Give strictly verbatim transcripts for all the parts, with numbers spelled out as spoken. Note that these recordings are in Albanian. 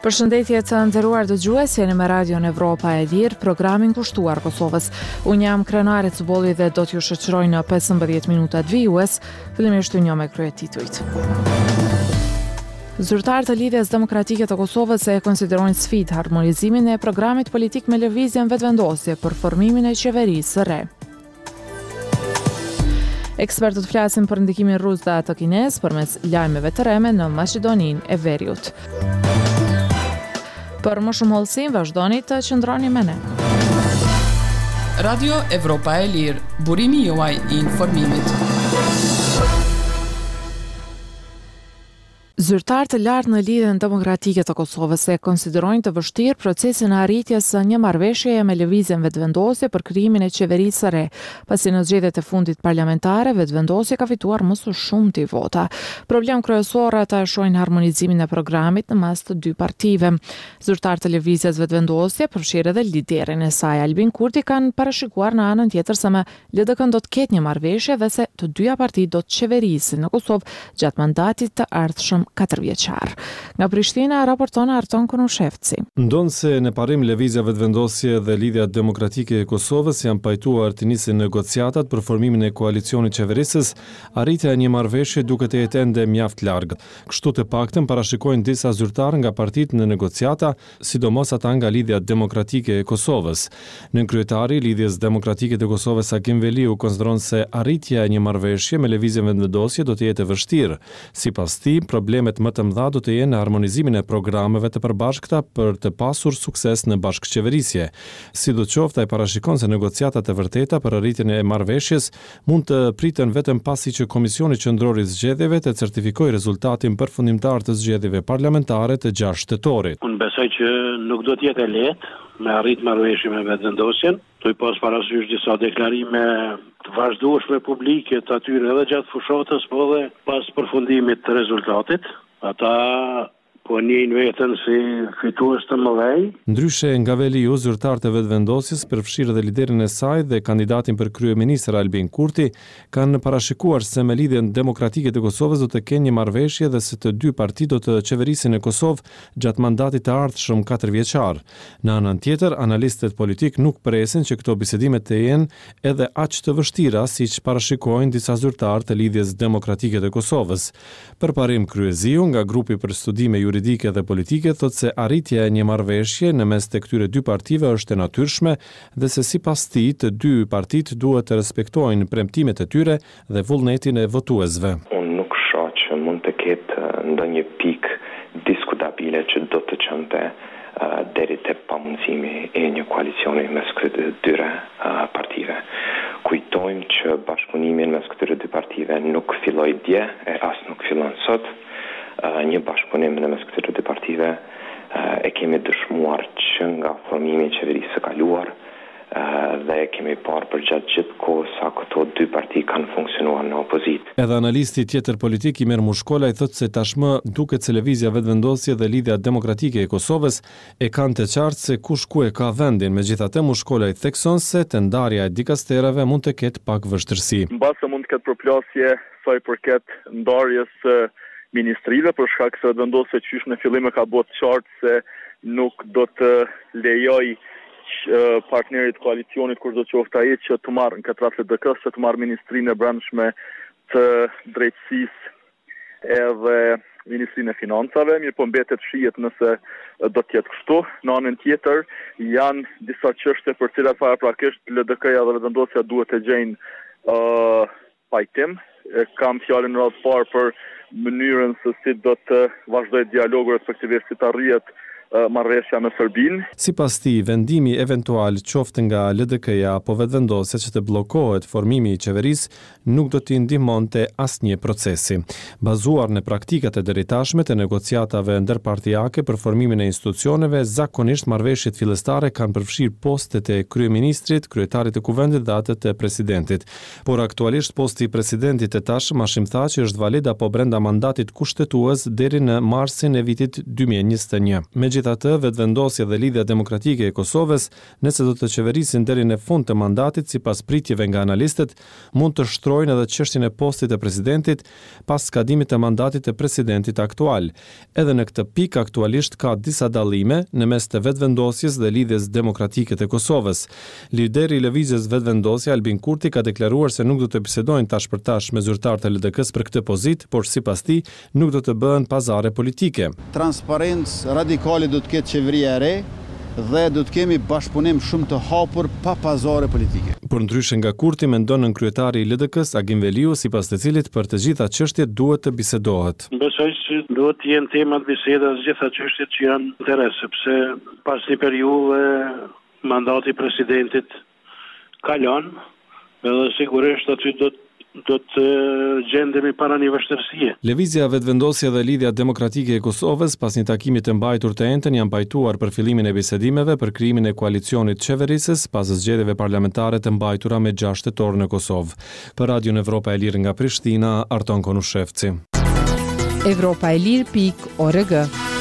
Përshëndetje të nderuar dëgjues, jeni me Radion Evropa e Lirë, programin kushtuar Kosovës. Unë jam Krenari Cuboli dhe do t'ju shoqëroj në pesëmbëdhjetë minutat vijues. Fillimisht u njoh me kryetitujt. Zyrtarët e Lidhjes Demokratike të Kosovës e konsiderojnë sfidë harmonizimin e programit politik me lëvizjen vetëvendosje për formimin e qeverisë së re. Ekspertët flasin për ndikimin rus dhe ato kines përmes lajmeve të reme në Maqedoninë e Veriut. Për më shumë hollësi, vazhdoni të qëndroni me ne. Radio Evropa e Lirë, burimi juaj i informimit. Zyrtarët e lartë në Lidhjen Demokratike të Kosovës e konsiderojnë të vështirë procesin e arritjes së një marrëveshjeje me lëvizjen vetëvendosje për krijimin e qeverisë së re, pasi në zgjedhjet e fundit parlamentare vetëvendosja ka fituar më së shumti vota. Problem kryesor ata e shohin harmonizimin e programit në mes të dy partive. Zyrtarët e lëvizjes vetëvendosje, përfshirë edhe liderin e saj Albin Kurti, kanë parashikuar në anën tjetër se me L D K-n do të ketë një marrëveshje dhe se të dyja partitë do të qeverisin në Kosovë gjatë mandatit të ardhshëm katër vjeçar. Nga Prishtina raporton Arton Kunushevci. Ndonse në parim lëvizja vetëvendosje dhe Lidhja Demokratike e Kosovës janë pajtuar të nisin negociatat për formimin e koalicionit qeverisës, arritja e një marrëveshje duket e jetë ende mjaft larg. Kështu të paktën parashikojnë disa zyrtarë nga partitë në negociata, sidomos ata nga Lidhja Demokratike e Kosovës. Nën kryetari i Lidhjes Demokratike të Kosovës Hakim Veliu konsideron se arritja e një marrëveshje me lëvizjen vetëvendosje do të jetë e vështirë. Sipas tij, problemet më të mëdha do të jenë në harmonizimin e programeve të përbashkëta për të pasur sukses në bashkëqeverisje. Sidoqoftë, ai parashikon se negociatat e vërteta për arritjen e marrëveshjes mund të priten vetëm pasi që Komisioni Qendror i Zgjedhjeve të certifikojë rezultatin përfundimtar të zgjedhjeve parlamentare të gjashtë shtetorit. Unë besoj që nuk do të jetë e lehtë me arrit marrëveshje me vetëvendosjen. Do i pas parasysh disa deklarime të vazhdueshme publike të atyre edhe gjatë fushatës, po dhe pas përfundimit të rezultatit. Ata po njëjnë veten si fitues të mëdhej. Ndryshe nga Veliu, zyrtarët e vetëvendosjes, përfshirë dhe liderin e saj dhe kandidatin për kryeministër Albin Kurti, kanë parashikuar se me Lidhjen Demokratike të Kosovës do të kenë një marrëveshje dhe se të dy partitë do të qeverisin në Kosovë gjatë mandatit të ardhshëm katër vjeçar. Në anën tjetër, analistët politik nuk presin që këto bisedime të jenë edhe aq të vështira siç parashikojnë disa zyrtarë të Lidhjes Demokratike të Kosovës. Përparim Kryeziu nga grupi për studime juridike dhe politike thotë se arritja e një marrëveshje në mes të këtyre dy partive është e natyrshme dhe se sipas tij të dy partitë duhet të respektojnë premtimet e tyre dhe vullnetin e votuesve. Unë nuk shoh që mund të ketë ndonjë pikë diskutabile që do të çonte uh, deri te pamundësimi e një koalicioni mes këtyre dyre uh, partive. Kujtojmë që bashkëpunimi mes këtyre dy partive nuk filloi dje e as nuk fillon sot. Uh, një bashkëpunim në mes këtyre dy partive uh, e kemi dëshmuar që nga formimi i qeverisë së kaluar uh, dhe e kemi parë për gjatë gjithë kohës sa këto dy parti kanë funksionuar në opozitë. Edhe analisti tjetër politik Imer Mushkolaj thotë se tashmë duket se lëvizja vetëvendosje dhe Lidhja Demokratike e Kosovës e kanë të qartë se kush ku e ka vendin. Megjithatë, Mushkolaj thekson se të ndarja e dikasterave mund të ketë pak vështirësi. Mbase mund të ketë përplasje sa i përket ndarjes së ministrive, për shkak se vetëvendosja qysh në fillim e ka bërë qartë se nuk do të lejoj partnerit koalicionit kur do të qoftë ai që të marrë në këtë rast L D K, se të marrë ministrinë e brendshme të drejtësisë edhe ministrinë e financave, mirë po mbetet shihet nëse do të jetë kështu. Në anën tjetër janë disa çështje për cilat paraprakisht L D K-ja dhe vetëvendosja duhet të gjejnë uh, pajtim. Kam fjalën në radhë parë për mënyrën se si do të vazhdojë dialogu respektivisht si të arrihet marrëveshja me Serbinë. Sipas tij, vendimi eventual qoftë nga L D K-ja apo vetëvendosja që të bllokohet formimi i qeverisë nuk do t'i ndihmonte asnjë procesi. Bazuar në praktikat e deritashme të negociatave ndërpartijake për formimin e institucioneve, zakonisht marrëveshjet fillestare kanë përfshirë postet e kryeministrit, kryetarit të kuvendit dhe atë të presidentit. Por aktualisht posti i presidentit të tashëm Hashim Thaçi është valid apo brenda mandatit kushtetues deri në marsin e vitit dy mijë e njëzet e një. Megjithatë, vetëvendosja dhe lidhja demokratike e Kosovës, nëse do të qeverisin deri në fund të mandatit sipas pritjeve nga analistët, mund të shtrojnë edhe çështjen e postit të presidentit pas skadimit të mandatit të presidentit aktual. Edhe në këtë pikë aktualisht ka disa dallime në mes të vetëvendosjes dhe lidhjes demokratike të Kosovës. Lideri i lëvizjes vetëvendosje Albin Kurti ka deklaruar se nuk do të bisedojnë tash për tash me zyrtarët e L D K-s për këtë pozitë, por sipas tij nuk do të bëhen pazare politike. Transparencë radikale do të ketë qeveria e re dhe do të kemi bashkëpunim shumë të hapur pa pazare politike. Por ndryshe nga Kurti, mendon nën kryetari i L D K-s Agim Veliu, sipas të cilit për të gjitha çështjet duhet të bisedohet. Besoj se duhet të jenë tema të bisedës gjitha çështjet që janë interes, sepse pas një periudhe mandati i presidentit kalon, edhe sigurisht aty do të do të gjendemi para një vështirësie. Lëvizja vetëvendosja dhe lidhja demokratike e Kosovës pas një takimi të mbajtur të entën janë pajtuar për fillimin e bisedimeve për krijimin e koalicionit qeverisës pas zgjedhjeve parlamentare të mbajtura me gjashtë tetor në Kosovë. Për Radion Evropa e Lirë nga Prishtina, Arton Konushevci. Evropa e Lirë pikë org.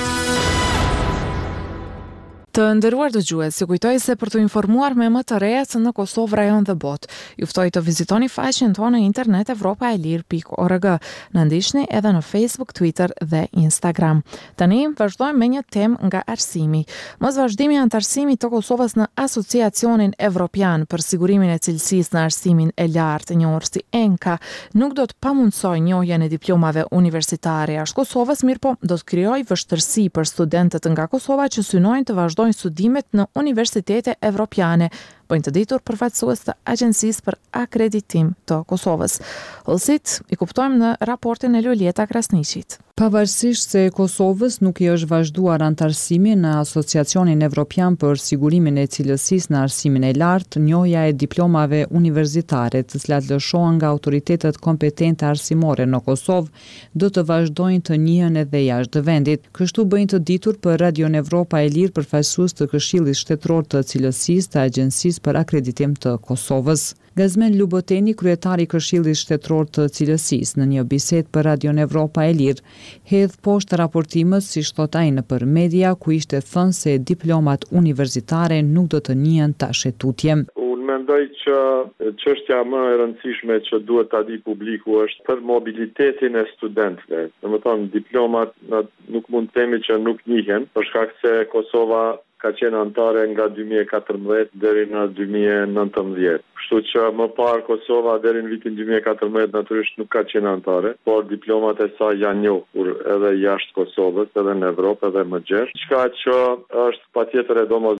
Të nderuar dëgjues, ju kujtoj se për të informuar me më të reja në Kosovë, rajon dhe botë, ju ftoj të vizitoni faqen tonë në internet evropa e lirë pikë org. Na ndiqni edhe në Facebook, Twitter dhe Instagram. Tani vazhdojmë me një temë nga arsimi. Mos vazhdimi i antarësimit të Kosovës në Asociacionin Evropian për sigurimin e cilësisë në arsimin e lartë, njohur si E N K A, nuk do të pamundsojë njohjen e diplomave universitare jashtë Kosovës, mirëpo do të krijojë vështirësi për studentët nga Kosova që synojnë të vazhdojnë studimet në universitete evropiane, bëjnë të ditur përfaqësues të Agjencisë për Akreditim të Kosovës. Hollësit i kuptojmë në raportin e Luleta Krasniqit. Pavarësisht se Kosovës nuk i është vazhduar antarësimi në Asociacionin Evropian për sigurimin e cilësisë në arsimin e lartë, njohja e diplomave universitare, të cilat lëshohen nga autoritetet kompetente arsimore në Kosovë, do të vazhdojnë të njihen edhe jashtë vendit. Kështu bëjnë të ditur për Radion Evropa e Lirë përfaqësues të Këshillit Shtetëror të Cilësisë të Agjencisë për Akreditim të Kosovës. Gazmen Luboteni, kryetari i Këshillit Shtetëror të Cilësisë, në një bisedë për Radion Evropa e Lirë, hedh poshtë raportimës, siç thot ai nëpër media, ku ishte thënë se diplomat universitare nuk do të njihen tash e tutje. Unë mendoj që çështja më e rëndësishme që duhet ta di publiku është për mobilitetin e studentëve. Domethënë diplomat nuk mund të themi që nuk njihen, për shkak se Kosova ka qenë antare nga dy mijë e katërmbëdhjetë deri në dy mijë e nëntëmbëdhjetë. Kështu që më parë Kosova deri në vitin dy mijë e katërmbëdhjetë natyrisht nuk ka qenë antare, por diplomat e saj janë njohur edhe jashtë Kosovës, edhe në Evropë, edhe më gjerë. Çka që është patjetër e domos